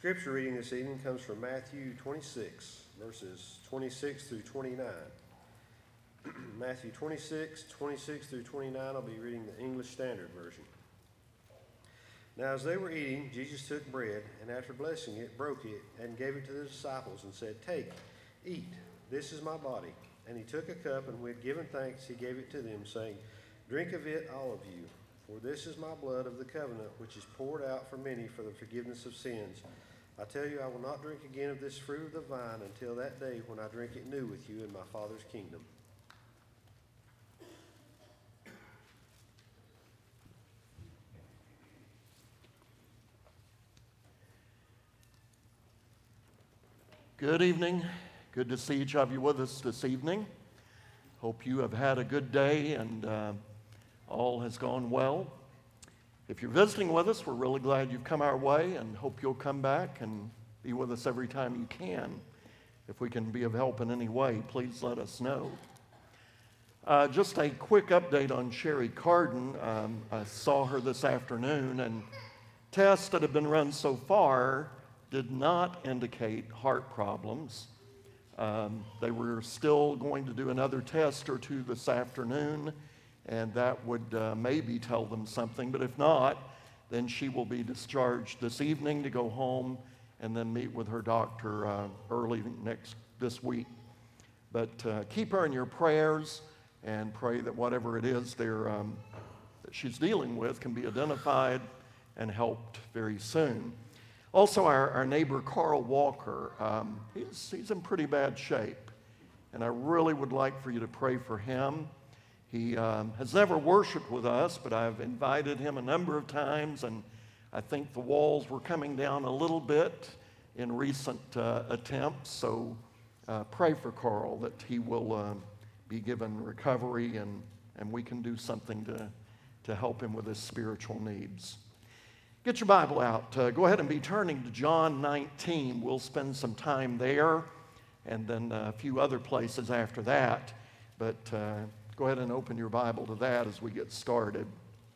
Scripture reading this evening comes from Matthew 26, verses 26 through 29. Matthew 26, 26 through 29, I'll be reading the English Standard Version. Now as they were eating, Jesus took bread, and after blessing it, broke it, and gave it to the disciples, and said, "Take, eat, this is my body." And he took a cup, and when he had given thanks, he gave it to them, saying, "Drink of it, all of you, for this is my blood of the covenant, which is poured out for many for the forgiveness of sins. I tell you, I will not drink again of this fruit of the vine until that day when I drink it new with you in my Father's kingdom." Good evening. Good to see each of you with us this evening. Hope you have had a good day and all has gone well. If you're visiting with us, we're really glad you've come our way and hope you'll come back and be with us every time you can. If we can be of help in any way, please let us know. Just a quick update on Sherry Carden. I saw her this afternoon, and tests that have been run so far did not indicate heart problems. They were still going to do another test or two this afternoon, and that would maybe tell them something. But if not, then she will be discharged this evening to go home and then meet with her doctor early this week. But keep her in your prayers and pray that whatever it is that she's dealing with can be identified and helped very soon. Also, our neighbor Carl Walker, he's in pretty bad shape, and I really would like for you to pray for him. He has never worshiped with us, but I've invited him a number of times, and I think the walls were coming down a little bit in recent attempts. So pray for Carl that he will be given recovery, and we can do something to help him with his spiritual needs. Get your Bible out. Go ahead and be turning to John 19. We'll spend some time there, and then a few other places after that. But go ahead and open your Bible to that as we get started.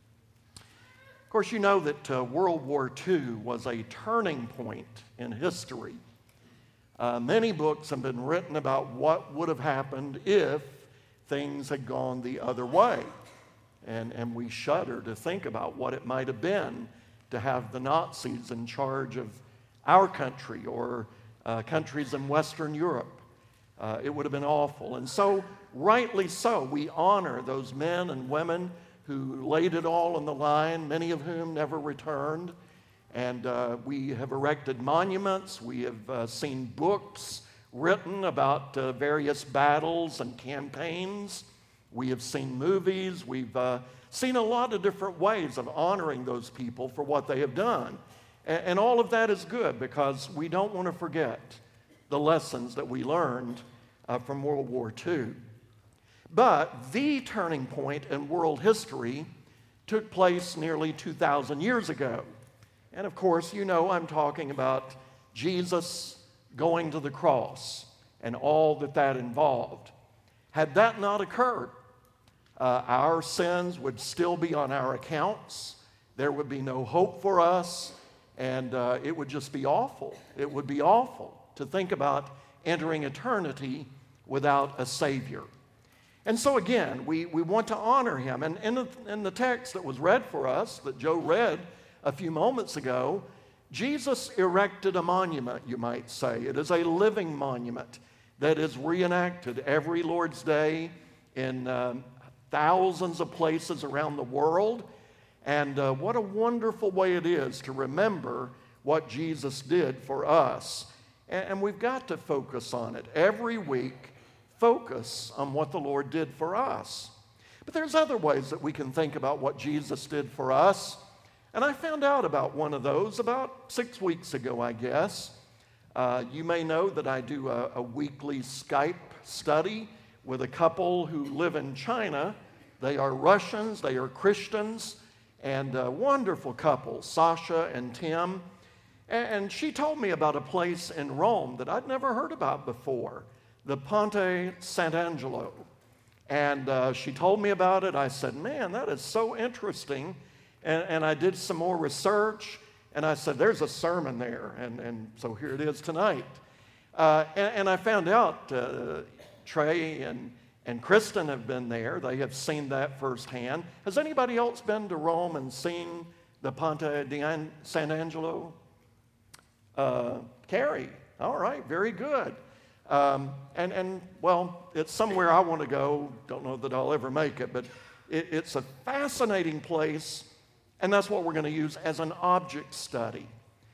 Of course, you know that World War II was a turning point in history. Many books have been written about what would have happened if things had gone the other way. And we shudder to think about what it might have been to have the Nazis in charge of our country or countries in Western Europe. It would have been awful. And so, rightly so, we honor those men and women who laid it all on the line, many of whom never returned. And we have erected monuments. We have seen books written about various battles and campaigns. We have seen movies. We've seen a lot of different ways of honoring those people for what they have done. And all of that is good because we don't want to forget the lessons that we learned from World War II. But the turning point in world history took place nearly 2,000 years ago. And of course, you know I'm talking about Jesus going to the cross and all that involved. Had that not occurred, our sins would still be on our accounts. There would be no hope for us, and it would just be awful. It would be awful to think about entering eternity without a Savior. And so again, we want to honor him. And in the text that was read for us, that Joe read a few moments ago, Jesus erected a monument, you might say. It is a living monument that is reenacted every Lord's Day in thousands of places around the world. And what a wonderful way it is to remember what Jesus did for us. And we've got to focus on it. Every week, focus on what the Lord did for us. But there's other ways that we can think about what Jesus did for us. And I found out about one of those about 6 weeks ago, I guess. You may know that I do a weekly Skype study with a couple who live in China. They are Russians, they are Christians, and a wonderful couple, Sasha and Tim. And she told me about a place in Rome that I'd never heard about before, the Ponte Sant'Angelo. And she told me about it. I said, man, that is so interesting. And I did some more research, And I said, there's a sermon there. And so here it is tonight. And I found out Trey and Kristen have been there. They have seen that firsthand. Has anybody else been to Rome and seen the Ponte di San Angelo? Carrie. All right, very good. Well, it's somewhere I want to go. Don't know that I'll ever make it, but it's a fascinating place, and that's what we're going to use as an object study.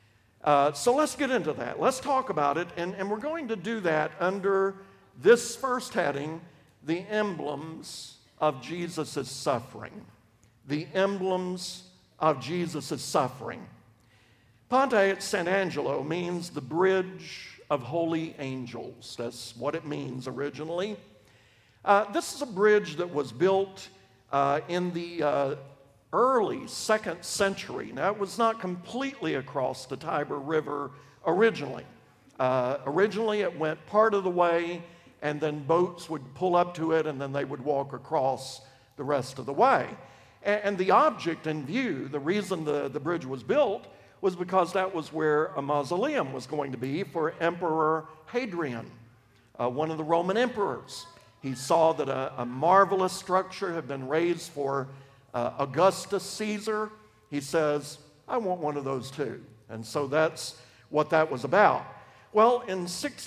So let's get into that. Let's talk about it, and we're going to do that under this first heading, the emblems of Jesus' suffering. The emblems of Jesus' suffering. Ponte at San Angelo means the bridge of holy angels. That's what it means originally. This is a bridge that was built in the early 2nd century. Now, it was not completely across the Tiber River originally. Originally, it went part of the way, and then boats would pull up to it, and then they would walk across the rest of the way. And the object in view, the reason the bridge was built, was because that was where a mausoleum was going to be for Emperor Hadrian, one of the Roman emperors. He saw that a marvelous structure had been raised for Augustus Caesar. He says, I want one of those too. And so that's what that was about. Well, in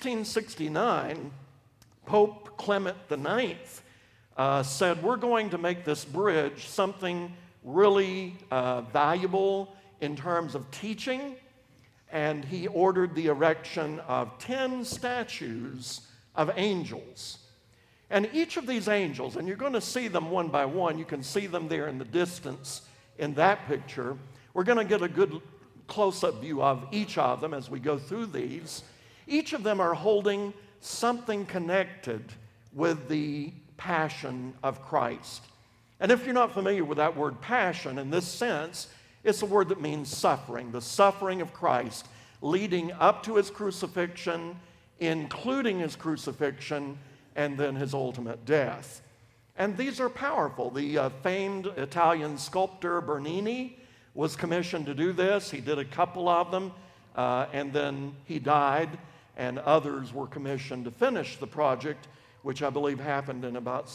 1669, Pope Clement IX said, we're going to make this bridge something really valuable in terms of teaching, and he ordered the erection of 10 statues of angels. And each of these angels, and you're going to see them one by one, you can see them there in the distance in that picture. We're going to get a good close-up view of each of them as we go through these. Each of them are holding something connected with the passion of Christ. And if you're not familiar with that word passion in this sense, it's a word that means suffering, the suffering of Christ leading up to his crucifixion, including his crucifixion, and then his ultimate death. And these are powerful. The famed Italian sculptor Bernini was commissioned to do this. He did a couple of them, and then he died, and others were commissioned to finish the project, which I believe happened in about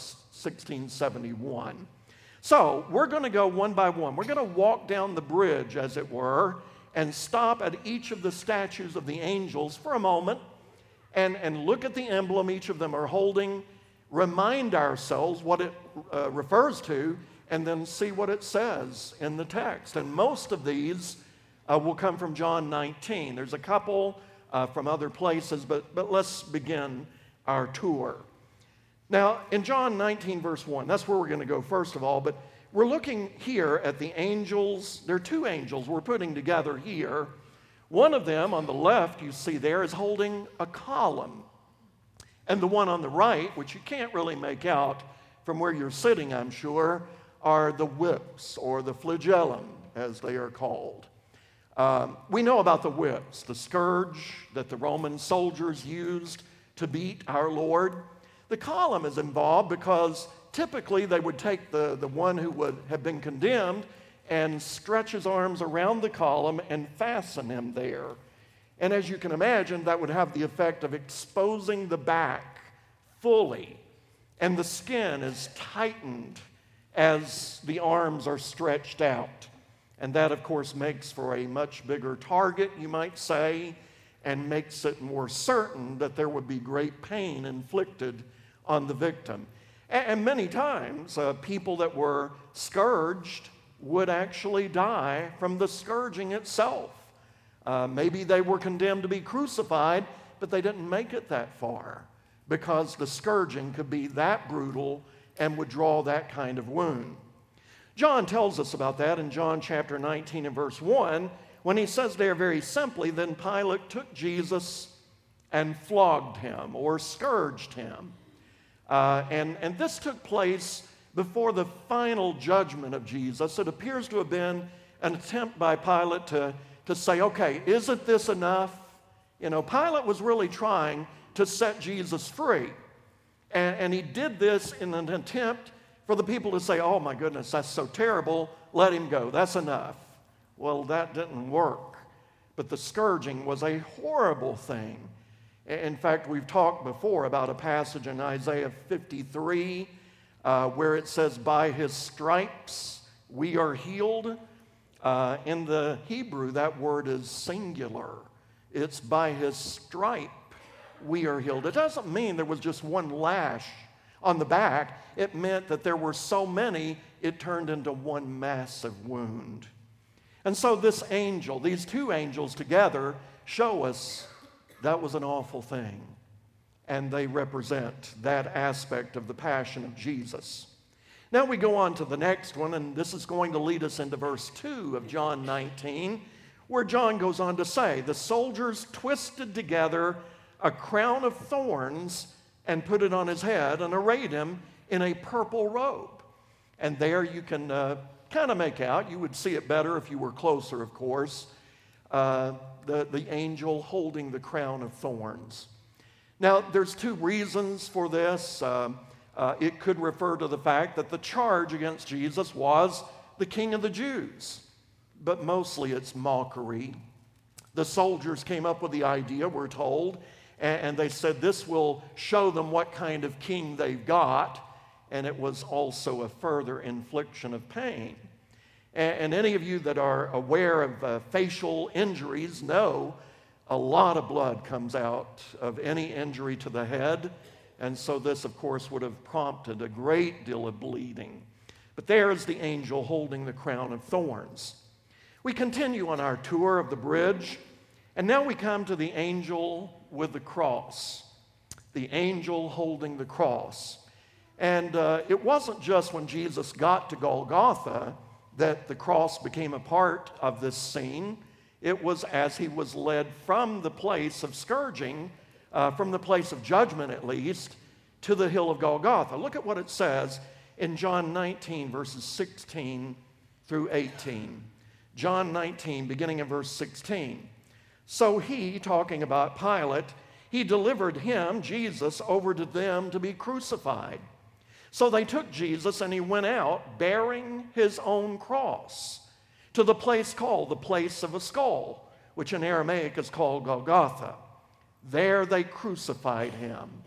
1671. So we're going to go one by one. We're going to walk down the bridge, as it were, and stop at each of the statues of the angels for a moment and look at the emblem each of them are holding, remind ourselves what it refers to, and then see what it says in the text. And most of these will come from John 19. There's a couple from other places, but let's begin our tour. Now, in John 19, verse 1, that's where we're going to go first of all, but we're looking here at the angels. There are two angels we're putting together here. One of them on the left, you see there, is holding a column. And the one on the right, which you can't really make out from where you're sitting, I'm sure, are the whips, or the flagellum, as they are called. We know about the whips, the scourge that the Roman soldiers used to beat our Lord. The column is involved because typically they would take the one who would have been condemned and stretch his arms around the column and fasten him there. And as you can imagine, that would have the effect of exposing the back fully, and the skin is tightened as the arms are stretched out. And that, of course, makes for a much bigger target, you might say, and makes it more certain that there would be great pain inflicted on the victim. And many times, people that were scourged would actually die from the scourging itself. Maybe they were condemned to be crucified, but they didn't make it that far because the scourging could be that brutal and would draw that kind of wound. John tells us about that in John chapter 19 and verse 1, when he says there very simply, then Pilate took Jesus and flogged him or scourged him. And this took place before the final judgment of Jesus. It appears to have been an attempt by Pilate to say, okay, isn't this enough? You know, Pilate was really trying to set Jesus free. And he did this in an attempt for the people to say, oh my goodness, that's so terrible, let him go, that's enough. Well, that didn't work. But the scourging was a horrible thing. In fact, we've talked before about a passage in Isaiah 53 where it says, "By his stripes we are healed." In the Hebrew, that word is singular. It's by his stripe we are healed. It doesn't mean there was just one lash on the back. It meant that there were so many, it turned into one massive wound. And so this angel, these two angels together, show us that was an awful thing. And they represent that aspect of the passion of Jesus. Now we go on to the next one, and this is going to lead us into verse 2 of John 19, where John goes on to say, "The soldiers twisted together a crown of thorns and put it on his head and arrayed him in a purple robe." And there you can kind of make out, you would see it better if you were closer, of course, the angel holding the crown of thorns. Now, there's two reasons for this. It could refer to the fact that the charge against Jesus was the King of the Jews, but mostly it's mockery. The soldiers came up with the idea, we're told, and they said this will show them what kind of king they've got, and it was also a further infliction of pain. And any of you that are aware of facial injuries know a lot of blood comes out of any injury to the head, and so this, of course, would have prompted a great deal of bleeding. But there is the angel holding the crown of thorns. We continue on our tour of the bridge, and now we come to the angel with the cross, the angel holding the cross. And it wasn't just when Jesus got to Golgotha that the cross became a part of this scene. It was as he was led from the place of scourging, from the place of judgment at least, to the hill of Golgotha. Look at what it says in John 19, verses 16 through 18. John 19, beginning in verse 16. "So he," talking about Pilate, "he delivered him," Jesus, "over to them to be crucified. So they took Jesus, and he went out bearing his own cross to the place called the place of a skull, which in Aramaic is called Golgotha. There they crucified him."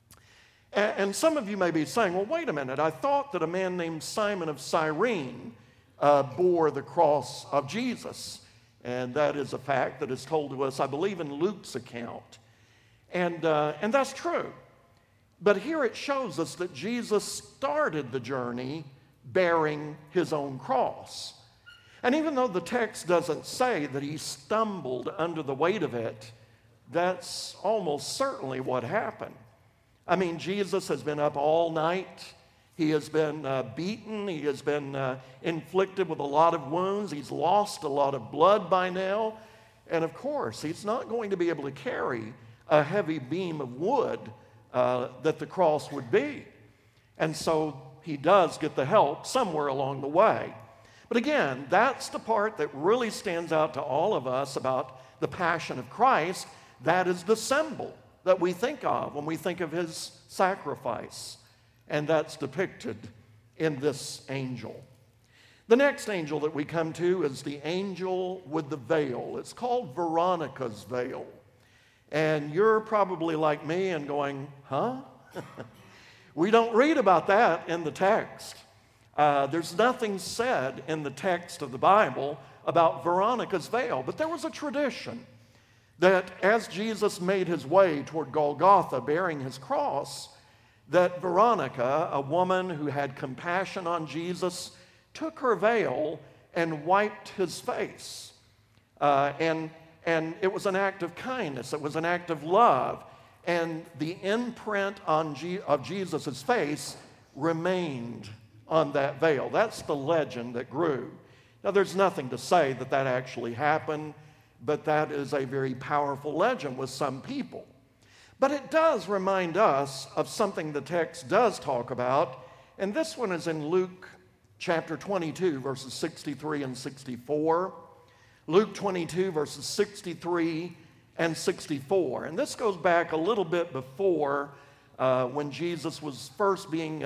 And some of you may be saying, "Well, wait a minute, I thought that a man named Simon of Cyrene bore the cross of Jesus." And that is a fact that is told to us, I believe, in Luke's account. And that's true. But here it shows us that Jesus started the journey bearing his own cross. And even though the text doesn't say that he stumbled under the weight of it, that's almost certainly what happened. I mean, Jesus has been up all night. He has been beaten. He has been inflicted with a lot of wounds. He's lost a lot of blood by now. And of course, he's not going to be able to carry a heavy beam of wood that the cross would be. And so he does get the help somewhere along the way. But again, that's the part that really stands out to all of us about the passion of Christ. That is the symbol that we think of when we think of his sacrifice. And that's depicted in this angel. The next angel that we come to is the angel with the veil. It's called Veronica's veil. And you're probably like me and going, huh? We don't read about that in the text. There's nothing said in the text of the Bible about Veronica's veil. But there was a tradition that as Jesus made his way toward Golgotha bearing his cross, that Veronica, a woman who had compassion on Jesus, took her veil and wiped his face. And it was an act of kindness. It was an act of love. And the imprint of Jesus' face remained on that veil. That's the legend that grew. Now, there's nothing to say that that actually happened, but that is a very powerful legend with some people. But it does remind us of something the text does talk about, and this one is in Luke chapter 22, verses 63 and 64. Luke 22, verses 63 and 64. And this goes back a little bit before when Jesus was first being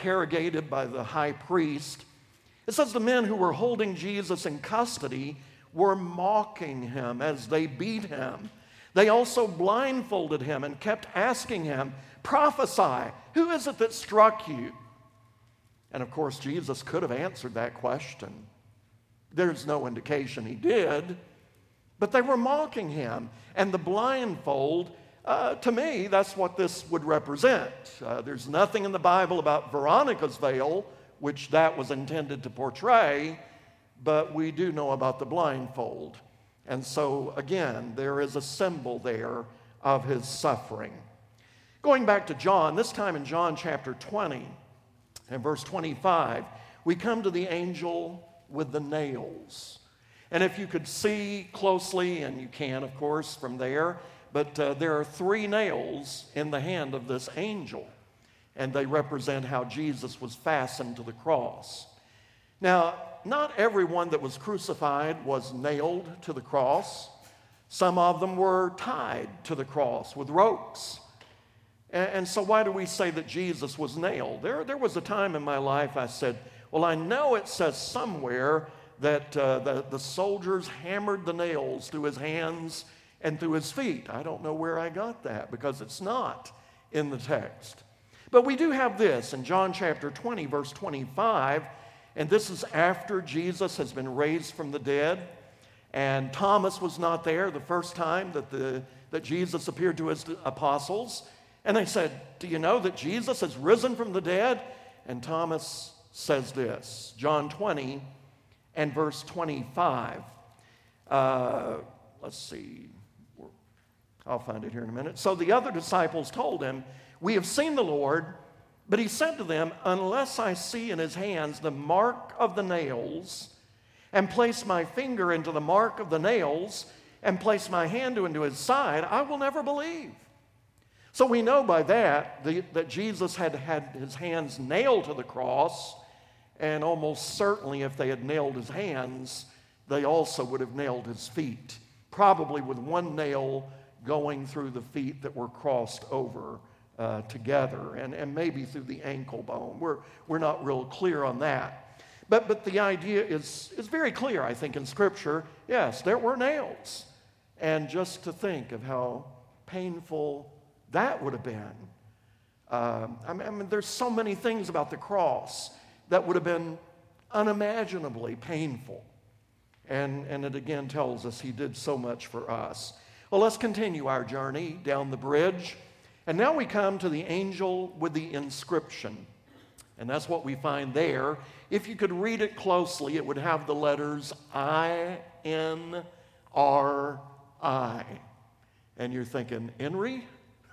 interrogated by the high priest. It says the men who were holding Jesus in custody were mocking him as they beat him. They also blindfolded him and kept asking him, "Prophesy, who is it that struck you?" And of course, Jesus could have answered that question. There's no indication he did, but they were mocking him. And the blindfold, to me, that's what this would represent. There's nothing in the Bible about Veronica's veil, which that was intended to portray, but we do know about the blindfold. And so, again, there is a symbol there of his suffering. Going back to John, this time in John chapter 20 and verse 25, we come to the angel with the nails. And if you could see closely, and you can, of course, from there, but there are 3 nails in the hand of this angel, and they represent how Jesus was fastened to the cross. Now, not everyone that was crucified was nailed to the cross. Some of them were tied to the cross with ropes. And so why do we say that Jesus was nailed? There was a time in my life I said, well, I know it says somewhere that the soldiers hammered the nails through his hands and through his feet. I don't know where I got that because it's not in the text. But we do have this in John chapter 20, verse 25, and this is after Jesus has been raised from the dead, and Thomas was not there the first time that Jesus appeared to his apostles. And they said, "Do you know that Jesus has risen from the dead?" And Thomas says this, John 20 and verse 25. Let's see. I'll find it here in a minute. "So the other disciples told him, 'We have seen the Lord.' But he said to them, 'Unless I see in his hands the mark of the nails, and place my finger into the mark of the nails, and place my hand into his side, I will never believe.'" So we know by that Jesus had his hands nailed to the cross, and almost certainly if they had nailed his hands, they also would have nailed his feet, probably with one nail going through the feet that were crossed over together, and maybe through the ankle bone. We're not real clear on that. But the idea is very clear, I think, in Scripture. Yes, there were nails. And just to think of how painful that would have been. I mean, there's so many things about the cross that would have been unimaginably painful. And it again tells us he did so much for us. Well, let's continue our journey down the bridge. And now we come to the angel with the inscription. And that's what we find there. If you could read it closely, it would have the letters INRI. And you're thinking, Henry?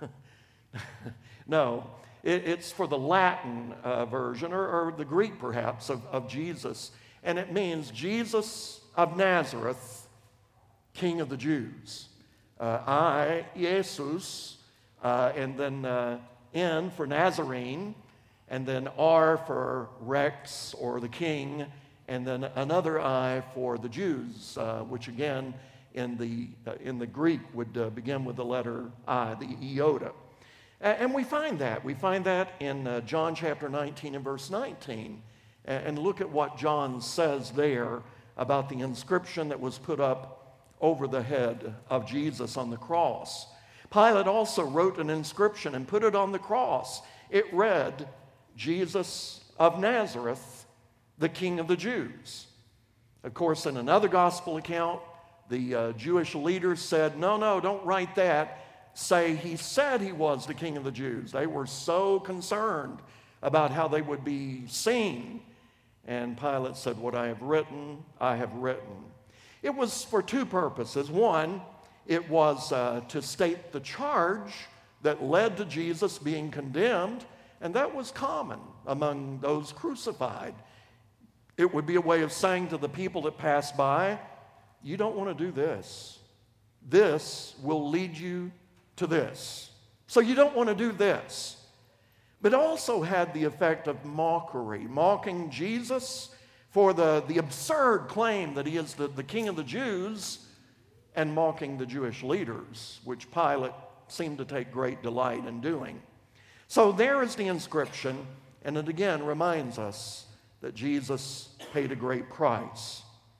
No, it's for the Latin version, or the Greek perhaps, of Jesus. And it means Jesus of Nazareth, King of the Jews. I, Jesus, and then N for Nazarene, and then R for Rex, or the King, and then another I for the Jews, which again in the Greek would begin with the letter I, the iota. And we find that in John chapter 19 and verse 19. And look at what John says there about the inscription that was put up over the head of Jesus on the cross. Pilate also wrote an inscription and put it on the cross. It read, "Jesus of Nazareth, the King of the Jews." Of course, in another gospel account, the Jewish leaders said, no, don't write that. Say he said he was the King of the Jews. They were so concerned about how they would be seen. And Pilate said, "What I have written, I have written." It was for 2 purposes. One, it was to state the charge that led to Jesus being condemned, and that was common among those crucified. It would be a way of saying to the people that passed by, you don't want to do this. This will lead you to this. So you don't want to do this. But it also had the effect of mockery, mocking Jesus for the absurd claim that he is the King of the Jews, and mocking the Jewish leaders, which Pilate seemed to take great delight in doing. So there is the inscription, and it again reminds us that Jesus paid a great price.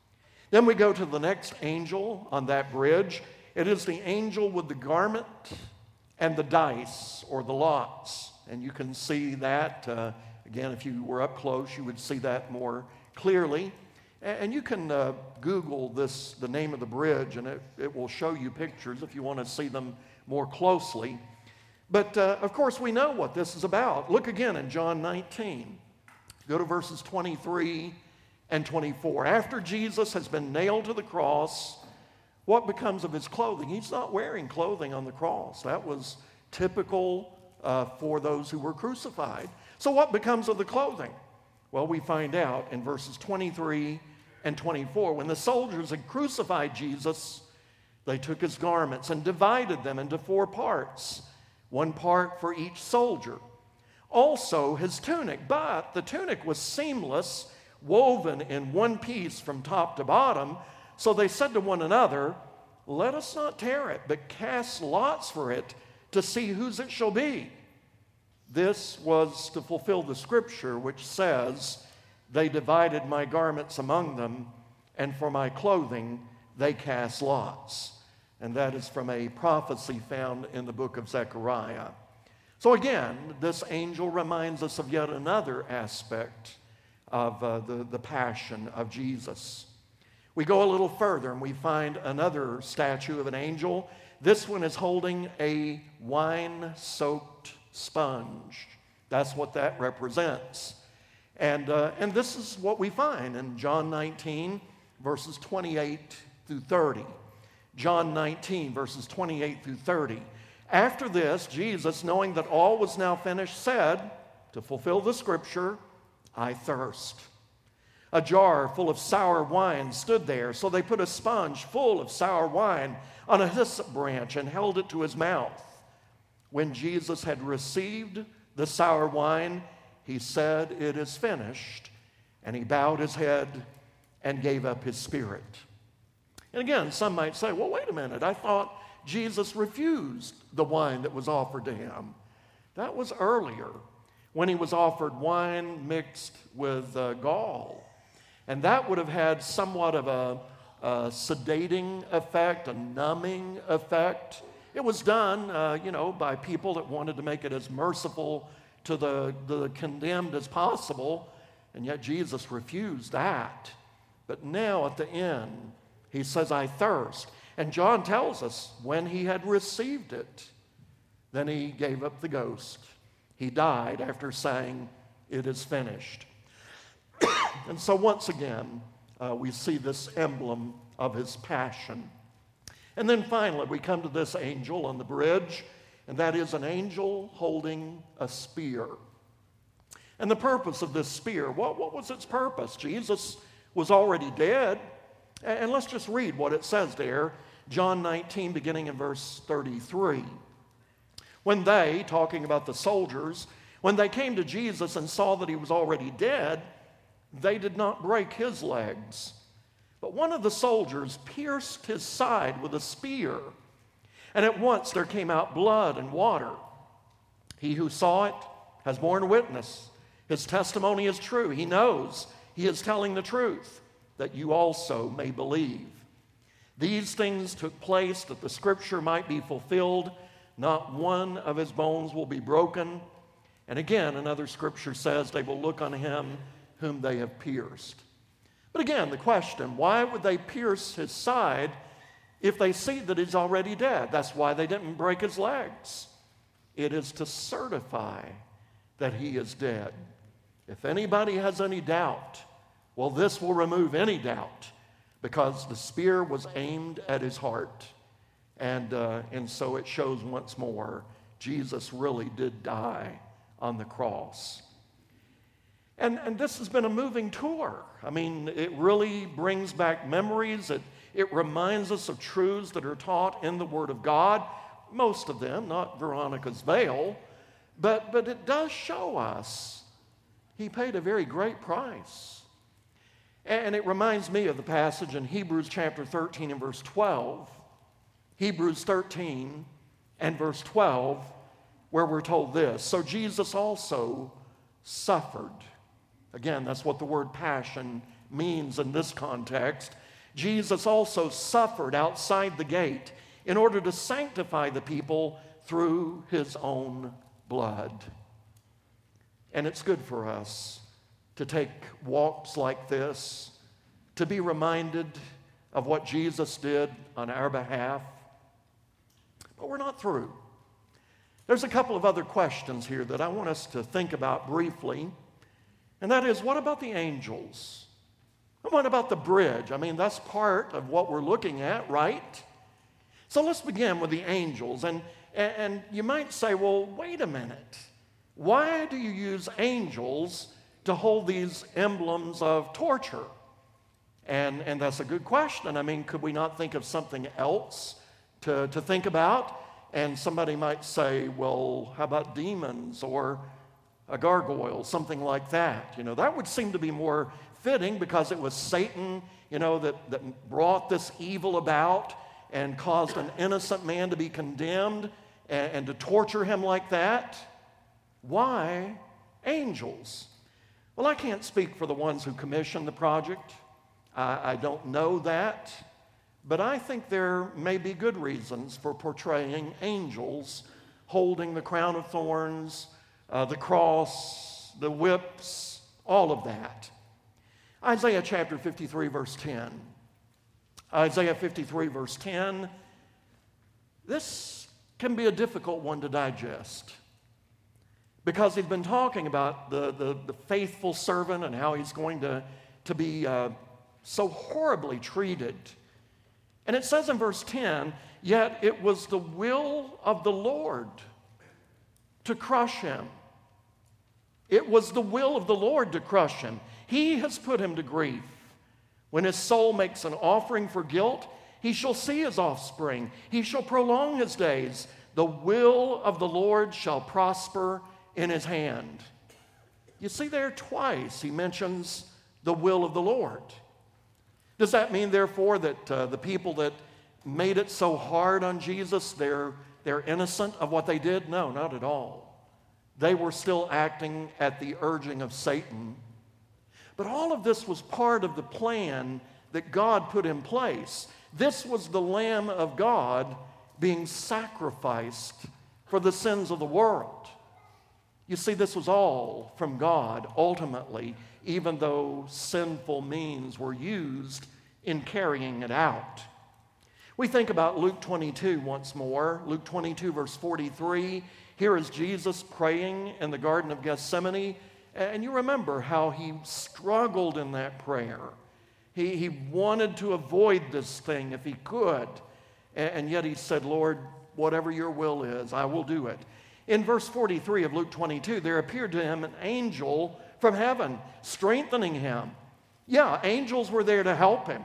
Then we go to the next angel on that bridge. It is the angel with the garment and the dice, or the lots. And you can see that, again, if you were up close, you would see that more clearly. And you can Google the name of the bridge, and it will show you pictures if you want to see them more closely. But, of course, we know what this is about. Look again in John 19. Go to verses 23 and 24. After Jesus has been nailed to the cross, what becomes of his clothing? He's not wearing clothing on the cross. That was typical for those who were crucified. So what becomes of the clothing? Well, we find out in verses 23 and 24. When the soldiers had crucified Jesus, they took his garments and divided them into 4 parts, 1 part for each soldier. Also his tunic, but the tunic was seamless, woven in one piece from top to bottom. So they said to one another, "Let us not tear it, but cast lots for it to see whose it shall be." This was to fulfill the scripture which says, "They divided my garments among them, and for my clothing they cast lots." And that is from a prophecy found in the book of Zechariah. So again, this angel reminds us of yet another aspect of the passion of Jesus. We go a little further and we find another statue of an angel. This one is holding a wine-soaked sponge. That's what that represents. And this is what we find in John 19, verses 28 through 30. John 19, verses 28 through 30. After this, Jesus, knowing that all was now finished, said, to fulfill the scripture, "I thirst." A jar full of sour wine stood there, so they put a sponge full of sour wine on a hyssop branch and held it to his mouth. When Jesus had received the sour wine, he said, "It is finished," and he bowed his head and gave up his spirit. And again, some might say, well, wait a minute, I thought Jesus refused the wine that was offered to him. That was earlier, when he was offered wine mixed with gall. And that would have had somewhat of a sedating effect, a numbing effect. It was done, by people that wanted to make it as merciful to the condemned as possible, and yet Jesus refused that. But now at the end, he says, "I thirst." And John tells us when he had received it, then he gave up the ghost. He died after saying, "It is finished." And so once again, we see this emblem of his passion. And then finally, we come to this angel on the bridge, and that is an angel holding a spear. And the purpose of this spear, what was its purpose? Jesus was already dead. And let's just read what it says there, John 19, beginning in verse 33. When they, talking about the soldiers, when they came to Jesus and saw that he was already dead, they did not break his legs. But one of the soldiers pierced his side with a spear, and at once there came out blood and water. He who saw it has borne witness. His testimony is true. He knows he is telling the truth, that you also may believe. These things took place that the scripture might be fulfilled. Not one of his bones will be broken. And again, another scripture says they will look on him whom they have pierced. But again, the question, why would they pierce his side if they see that he's already dead? That's why they didn't break his legs. It is to certify that he is dead. If anybody has any doubt, well, this will remove any doubt, because the spear was aimed at his heart. And so it shows once more, Jesus really did die on the cross. And this has been a moving tour. I mean, it really brings back memories. It reminds us of truths that are taught in the Word of God. Most of them, not Veronica's veil, but it does show us he paid a very great price. And it reminds me of the passage in Hebrews chapter 13 and verse 12. Hebrews 13 and verse 12, where we're told this, "So Jesus also suffered." Again, that's what the word passion means in this context. Jesus also suffered outside the gate in order to sanctify the people through his own blood. And it's good for us to take walks like this, to be reminded of what Jesus did on our behalf. But we're not through. There's a couple of other questions here that I want us to think about briefly. And that is, what about the angels? And what about the bridge? I mean, that's part of what we're looking at, right? So let's begin with the angels. And you might say, well, wait a minute. Why do you use angels to hold these emblems of torture? And that's a good question. I mean, could we not think of something else to think about? And somebody might say, well, how about demons or a gargoyle, something like that? You know, that would seem to be more fitting because it was Satan, that brought this evil about and caused an innocent man to be condemned and to torture him like that. Why angels? Well, I can't speak for the ones who commissioned the project. I don't know that. But I think there may be good reasons for portraying angels holding the crown of thorns, the cross, the whips, all of that. Isaiah chapter 53, verse 10. Isaiah 53, verse 10. This can be a difficult one to digest because he's been talking about the faithful servant and how he's going to be so horribly treated. And it says in verse 10, yet it was the will of the Lord to crush him. It was the will of the Lord to crush him. He has put him to grief. When his soul makes an offering for guilt, he shall see his offspring. He shall prolong his days. The will of the Lord shall prosper in his hand. You see there twice he mentions the will of the Lord. Does that mean, therefore, that the people that made it so hard on Jesus, they're innocent of what they did? No, not at all. They were still acting at the urging of Satan. But all of this was part of the plan that God put in place. This was the Lamb of God being sacrificed for the sins of the world. You see, this was all from God, ultimately, even though sinful means were used in carrying it out. We think about Luke 22 once more. Luke 22, verse 43. Here is Jesus praying in the Garden of Gethsemane. And you remember how he struggled in that prayer. He wanted to avoid this thing if he could. And yet he said, Lord, whatever your will is, I will do it. In verse 43 of Luke 22, there appeared to him an angel from heaven, strengthening him. Yeah, angels were there to help him.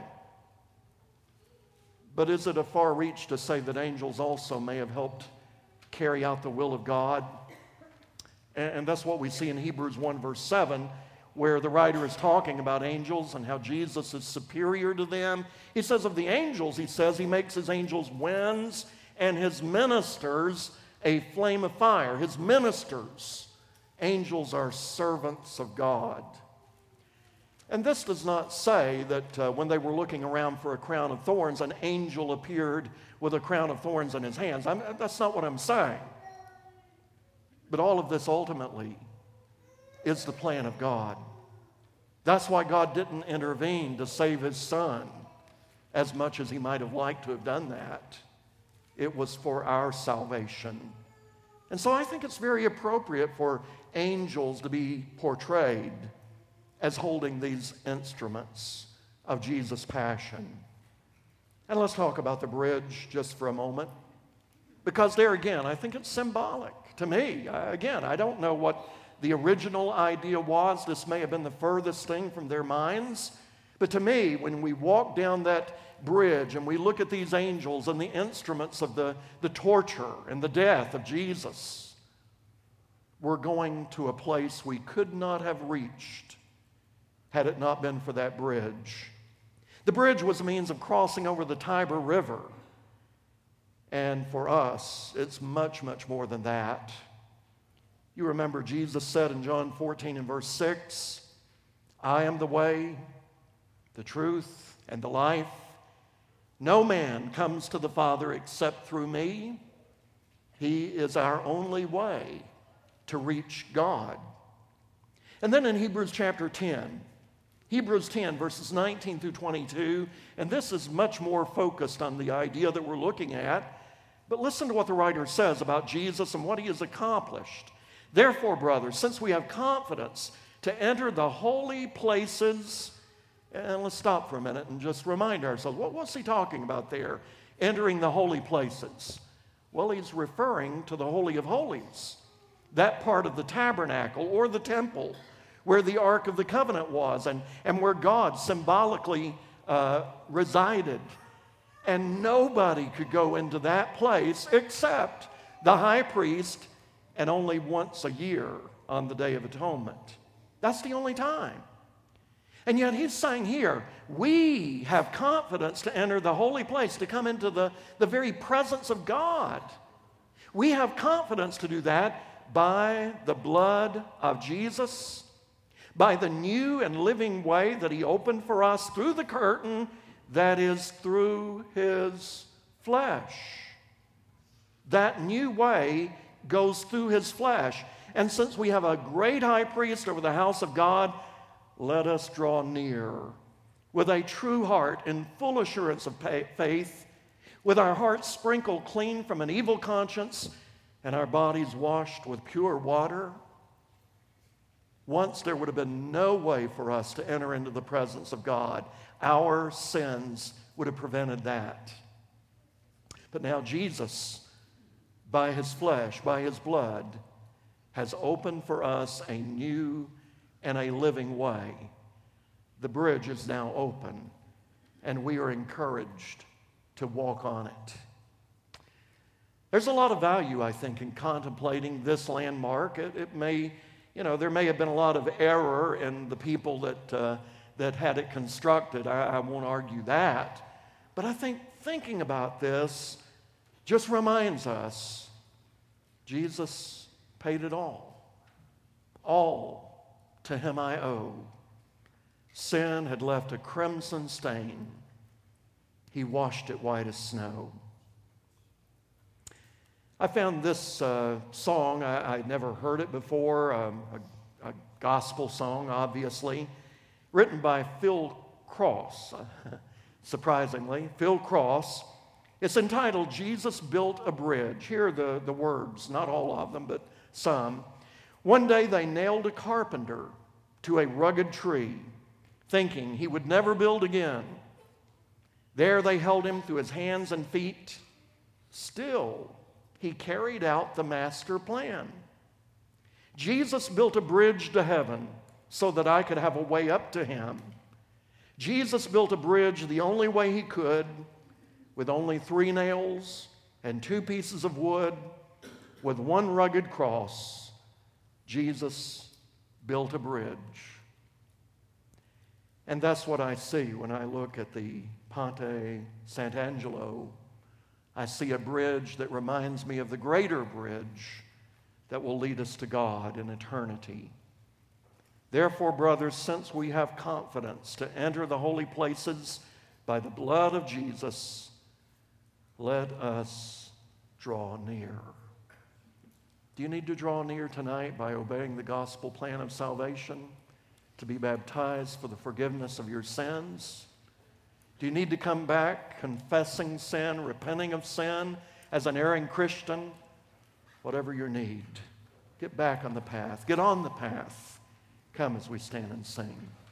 But is it a far reach to say that angels also may have helped carry out the will of God? And that's what we see in Hebrews 1, verse 7, where the writer is talking about angels and how Jesus is superior to them. He says of the angels, he says he makes his angels winds and his ministers a flame of fire. His ministers, angels are servants of God. And this does not say that when they were looking around for a crown of thorns, an angel appeared with a crown of thorns in his hands. That's not what I'm saying. But all of this ultimately is the plan of God. That's why God didn't intervene to save his son as much as he might have liked to have done that. It was for our salvation. And so I think it's very appropriate for angels to be portrayed as holding these instruments of Jesus' passion. And let's talk about the bridge just for a moment. Because there again, I think it's symbolic to me. Again, I don't know what the original idea was. This may have been the furthest thing from their minds. But to me, when we walk down that bridge and we look at these angels and the instruments of the torture and the death of Jesus, we're going to a place we could not have reached had it not been for that bridge. The bridge was a means of crossing over the Tiber River. And for us, it's much, much more than that. You remember Jesus said in John 14 and verse 6, I am the way, the truth, and the life. No man comes to the Father except through me. He is our only way to reach God. And then in Hebrews chapter 10, Hebrews 10, verses 19 through 22, and this is much more focused on the idea that we're looking at, but listen to what the writer says about Jesus and what he has accomplished. Therefore, brothers, since we have confidence to enter the holy places, and let's stop for a minute and just remind ourselves, what's he talking about there? Entering the holy places. Well, he's referring to the Holy of Holies, that part of the tabernacle or the temple where the Ark of the Covenant was and where God symbolically resided. And nobody could go into that place except the high priest, and only once a year on the Day of Atonement. That's the only time. And yet he's saying here, we have confidence to enter the holy place, to come into the very presence of God. We have confidence to do that by the blood of Jesus, by the new and living way that he opened for us through the curtain, that is through his flesh. That new way goes through his flesh. And since we have a great high priest over the house of God, let us draw near with a true heart in full assurance of faith, with our hearts sprinkled clean from an evil conscience and our bodies washed with pure water. Once there would have been no way for us to enter into the presence of God. Our sins would have prevented that. But now Jesus, by his flesh, by his blood, has opened for us a new and a living way. The bridge is now open, and we are encouraged to walk on it. There's a lot of value, I think, in contemplating this landmark. It may, there may have been a lot of error in the people that had it constructed. I won't argue that. But I think thinking about this just reminds us Jesus paid it all. All to him I owe. Sin had left a crimson stain. He washed it white as snow. I found this song, I'd never heard it before, a gospel song, obviously, written by Phil Cross, surprisingly, Phil Cross. It's entitled, Jesus Built a Bridge. Here are the words, not all of them, but some. One day they nailed a carpenter to a rugged tree, thinking he would never build again. There they held him through his hands and feet. Still, he carried out the master plan. Jesus built a bridge to heaven so that I could have a way up to him. Jesus built a bridge the only way he could, with only 3 nails and 2 pieces of wood, with 1 rugged cross. Jesus built a bridge. And that's what I see when I look at the Ponte Sant'Angelo. I see a bridge that reminds me of the greater bridge that will lead us to God in eternity. Therefore, brothers, since we have confidence to enter the holy places by the blood of Jesus, let us draw near. Do you need to draw near tonight by obeying the gospel plan of salvation, to be baptized for the forgiveness of your sins? Do you need to come back confessing sin, repenting of sin as an erring Christian? Whatever your need, get back on the path. Get on the path. Come as we stand and sing.